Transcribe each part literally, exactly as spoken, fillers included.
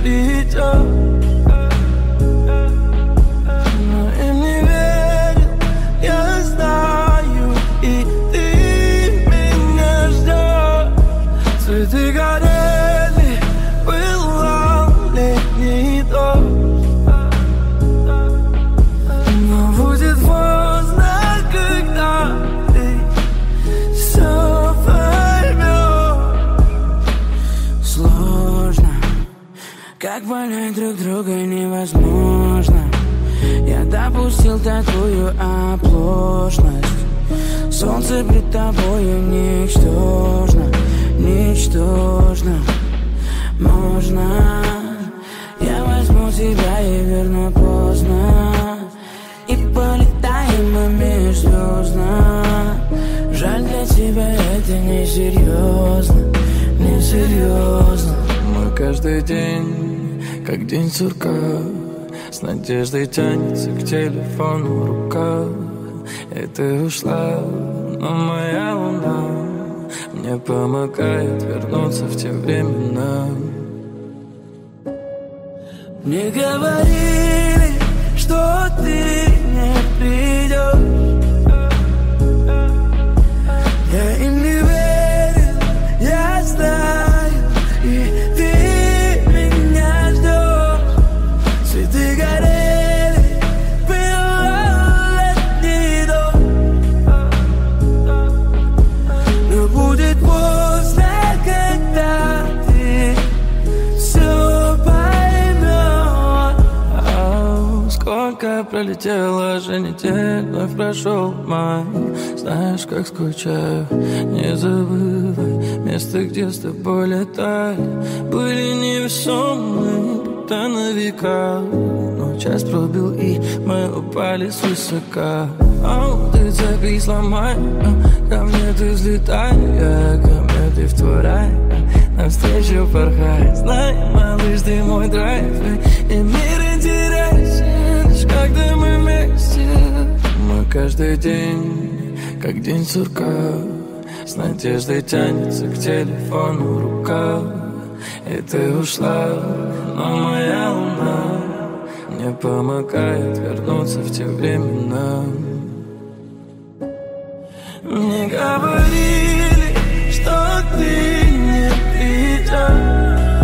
придет. Но им не верил, я знаю, и ты меня ждешь. Цветы горели, пылал летний дождь. Но будет поздно, когда ты все поймешь. Сложно, как понять друг друга невозможно. Я допустил такую оплошность. Солнце пред тобою ничтожно, ничтожно. Можно, я возьму тебя и верну поздно. И полетаем мы межзвездно. Жаль, для тебя это несерьезно, несерьезно. Мы каждый день, как день сурка, с надеждой тянется к телефону рука. И ты ушла, но моя луна мне помогает вернуться в те времена. Мне говорили, что ты не придешь. Я им не верил, я знаю, и ты меня ждешь. Цветы горели, пылал летний дождь. Но будет поздно, когда ты все поймешь. Ау, сколько пролетело же недель, вновь прошел май. Знаешь, как скучаю, не забывай место, где с тобой летали. Были невесомые, будто на века. Но час пробил, и мы упали свысока. Ау, ты цепи сломай, ко мне ты взлетай, я ко мне ты в твой рай. Навстречу порхай, знай, малыш, ты мой драйв. И мир интересен, лишь когда мы вместе. Мы каждый день, как день сурка, с надеждой тянется к телефону рука. И ты ушла, но моя луна мне помогает вернуться в те времена. Мне говорили, что ты не придешь.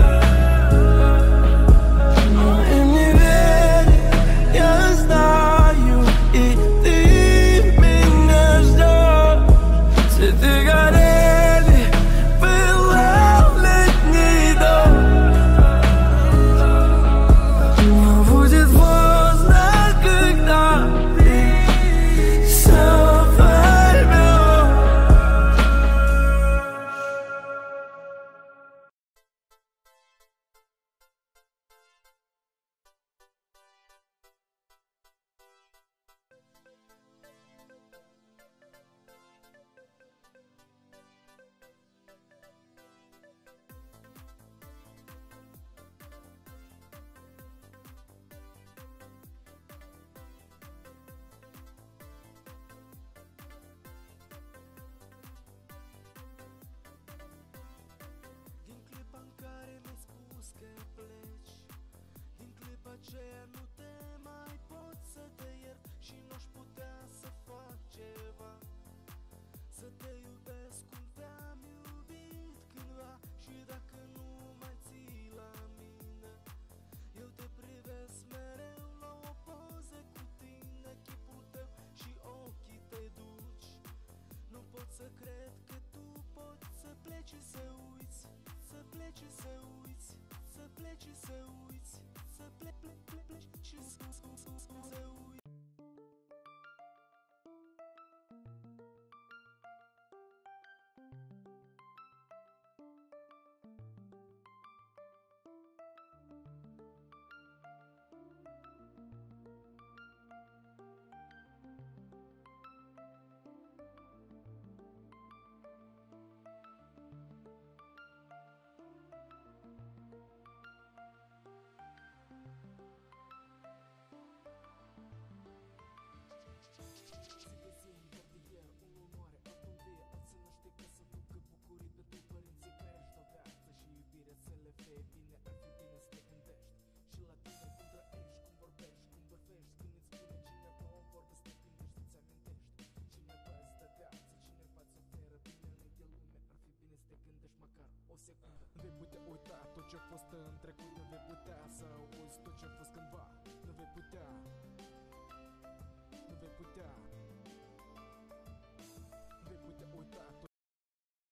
aceea nu te mai pot să te iert și n-aș putea să fac ceva să te iubesc cum te-am iubit cândva. Și dacă nu mai ții la mine, eu te privesc mereu la o poză cu tine, chipul tău și ochii te duci. Nu pot să cred că tu poți să pleci și să uiți, să pleci și să uiți, să pleci și să uiți, să pleci, pleci, pleci și să uiți. ce-a fost în trecut nu vei putea să uiți tot ce-a fost cândva. Nu vei putea